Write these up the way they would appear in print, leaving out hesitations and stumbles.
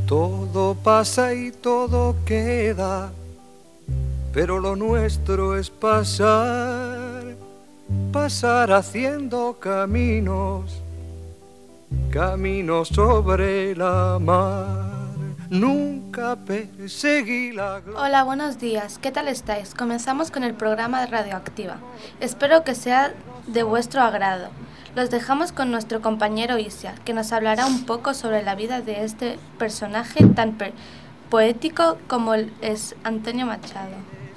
Todo pasa y todo queda, pero lo nuestro es pasar, pasar haciendo caminos, caminos sobre la mar. Nunca perseguí la gloria. Hola, buenos días. ¿Qué tal estáis? Comenzamos con el programa de Radioactiva. Espero que sea de vuestro agrado. Los dejamos con nuestro compañero Isia, que nos hablará un poco sobre la vida de este personaje tan poético como es Antonio Machado.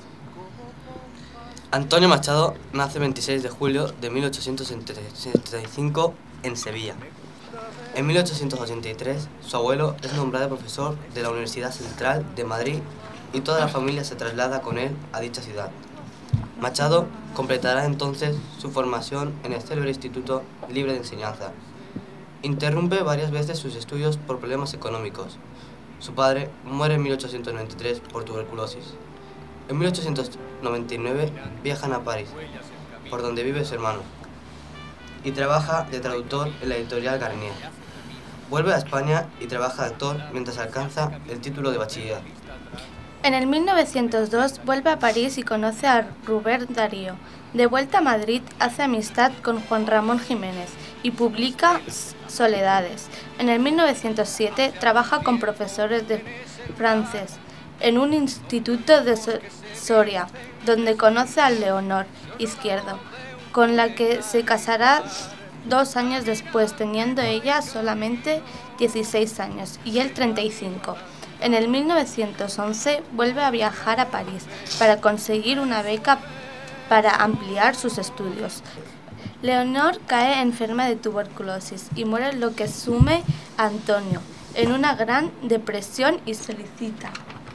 Antonio Machado nace el 26 de julio de 1875 en Sevilla. En 1883, su abuelo es nombrado profesor de la Universidad Central de Madrid y toda la familia se traslada con él a dicha ciudad. Machado completará entonces su formación en el célebre Instituto Libre de Enseñanza. Interrumpe varias veces sus estudios por problemas económicos. Su padre muere en 1893 por tuberculosis. En 1899 viajan a París, por donde vive su hermano, y trabaja de traductor en la editorial Garnier. Vuelve a España y trabaja de actor mientras alcanza el título de bachiller. En el 1902 vuelve a París y conoce a Rubén Darío. De vuelta a Madrid hace amistad con Juan Ramón Jiménez y publica Soledades. En el 1907 trabaja con profesores de francés en un instituto de Soria, donde conoce a Leonor Izquierdo, con la que se casará 2 años después, teniendo ella solamente 16 años y él 35. En el 1911 vuelve a viajar a París para conseguir una beca para ampliar sus estudios. Leonor cae enferma de tuberculosis y muere, lo que sume a Antonio en una gran depresión y solicita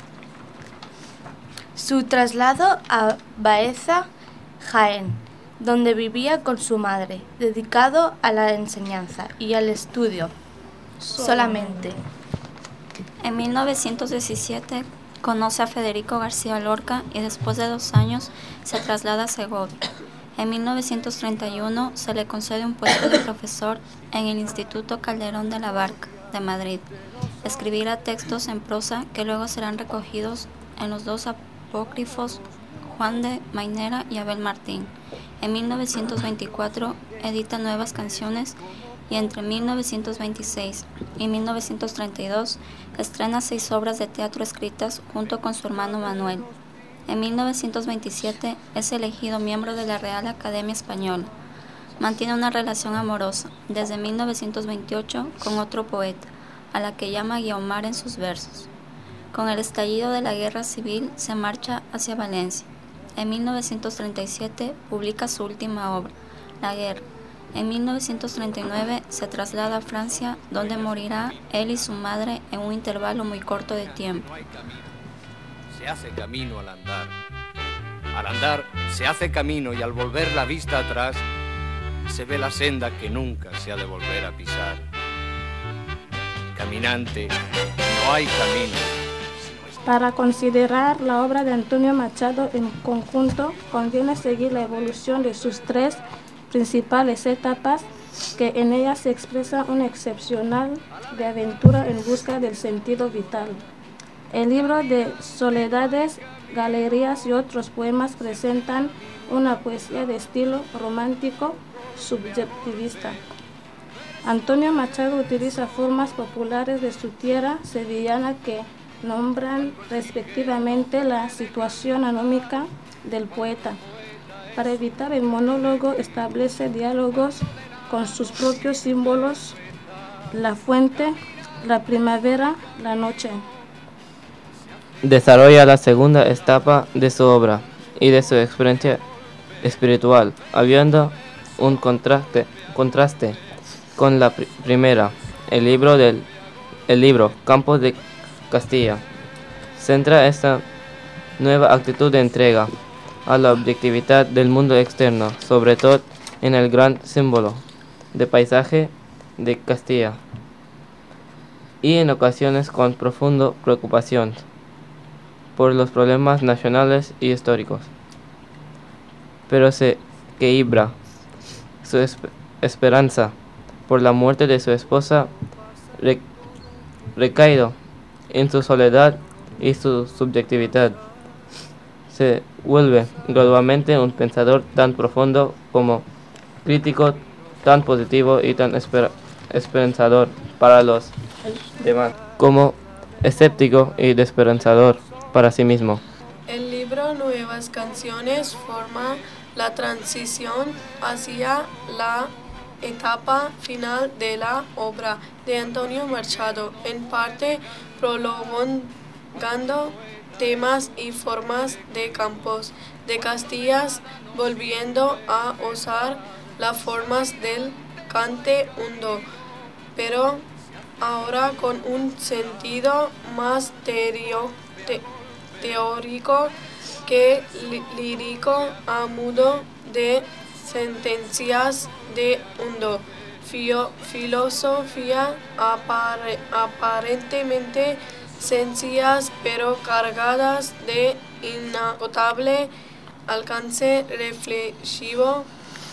su traslado a Baeza, Jaén, donde vivía con su madre, dedicado a la enseñanza y al estudio solamente. En 1917 conoce a Federico García Lorca y después de 2 años se traslada a Segovia. En 1931 se le concede un puesto de profesor en el Instituto Calderón de la Barca de Madrid. Escribirá textos en prosa que luego serán recogidos en los 2 apócrifos Juan de Mainera y Abel Martín. En 1924 edita Nuevas Canciones y entre 1926 y 1932 estrena 6 obras de teatro escritas junto con su hermano Manuel. En 1927 es elegido miembro de la Real Academia Española. Mantiene una relación amorosa desde 1928 con otro poeta, a la que llama Guiomar en sus versos. Con el estallido de la Guerra Civil se marcha hacia Valencia. En 1937 publica su última obra, La Guerra. En 1939 se traslada a Francia, donde morirá él y su madre en un intervalo muy corto de tiempo. Se hace camino al andar. Al andar se hace camino y al volver la vista atrás se ve la senda que nunca se ha de volver a pisar. Caminante, no hay camino. Para considerar la obra de Antonio Machado en conjunto, conviene seguir la evolución de sus 3 principales etapas, que en ellas se expresa una excepcional de aventura en busca del sentido vital. El libro de Soledades, Galerías y otros poemas presentan una poesía de estilo romántico subjetivista. Antonio Machado utiliza formas populares de su tierra sevillana que nombran respectivamente la situación anómica del poeta. Para evitar el monólogo establece diálogos con sus propios símbolos: la fuente, la primavera, la noche. Desarrolla la segunda etapa de su obra y de su experiencia espiritual, habiendo un contraste con la primera. El libro Campos de Castilla centra esta nueva actitud de entrega a la objetividad del mundo externo, sobre todo en el gran símbolo de paisaje de Castilla, y en ocasiones con profunda preocupación por los problemas nacionales y históricos. Pero se quebra su esperanza por la muerte de su esposa, recaído en su soledad y su subjetividad. Se vuelve gradualmente un pensador tan profundo como crítico, tan positivo y tan esperanzador para los demás, como escéptico y desesperanzador para sí mismo. El libro Nuevas Canciones forma la transición hacia la etapa final de la obra de Antonio Machado, en parte prolongando temas y formas de Campos de Castillas, volviendo a usar las formas del cante hondo, pero ahora con un sentido más teórico que lírico, a modo de sentencias de hondo, filosofía aparentemente sencillas pero cargadas de inagotable alcance reflexivo.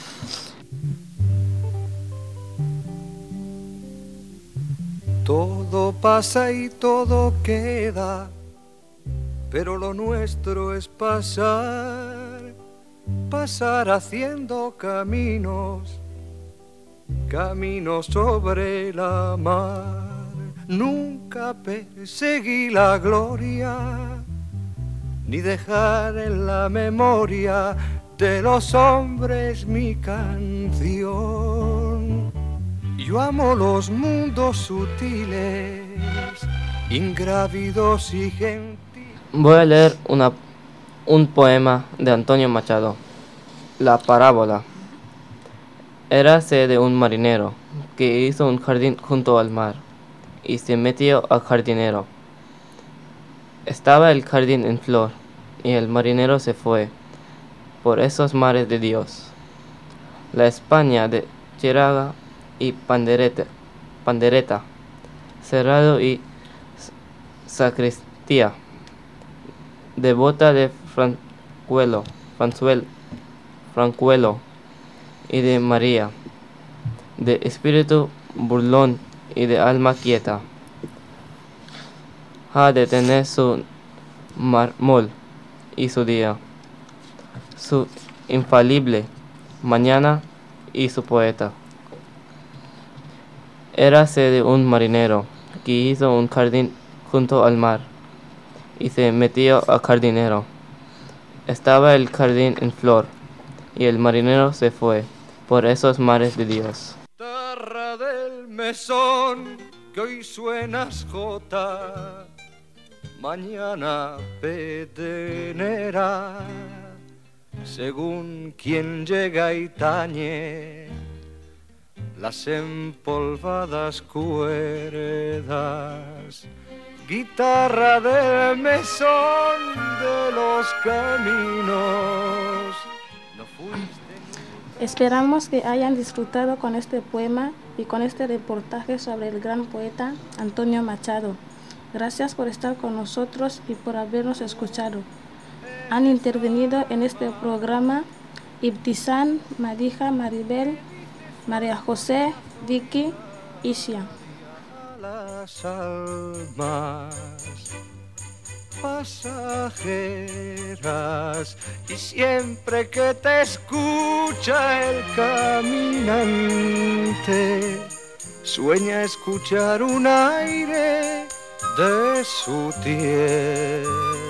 Todo pasa y todo queda, pero lo nuestro es pasar, pasar haciendo caminos, caminos sobre la mar. Nunca perseguí la gloria, ni dejar en la memoria de los hombres mi canción. Yo amo los mundos sutiles, ingrávidos y gentiles. Voy a leer un poema de Antonio Machado, La parábola. Érase de un marinero que hizo un jardín junto al mar y se metió al jardinero. Estaba el jardín en flor y el marinero se fue por esos mares de Dios. La España de Chiraga y pandereta, cerrado y sacristía, devota de Francuelo y de María, de espíritu burlón y de alma quieta, ha de tener su mármol y su día, su infalible mañana y su poeta. Érase de un marinero que hizo un jardín junto al mar y se metió al jardinero. Estaba el jardín en flor y el marinero se fue por esos mares de Dios. Guitarra del mesón que hoy suenas jota, mañana pedernera, según quien llega y tañe las empolvadas cuerdas. Guitarra del mesón de los caminos, no fuiste. Esperamos que hayan disfrutado con este poema y con este reportaje sobre el gran poeta Antonio Machado. Gracias por estar con nosotros y por habernos escuchado. Han intervenido en este programa Ibtizán, Marija, Maribel, María José, Vicky y Sia. Las almas pasajeras, y siempre que te escucha el caminante, sueña escuchar un aire de su tierra.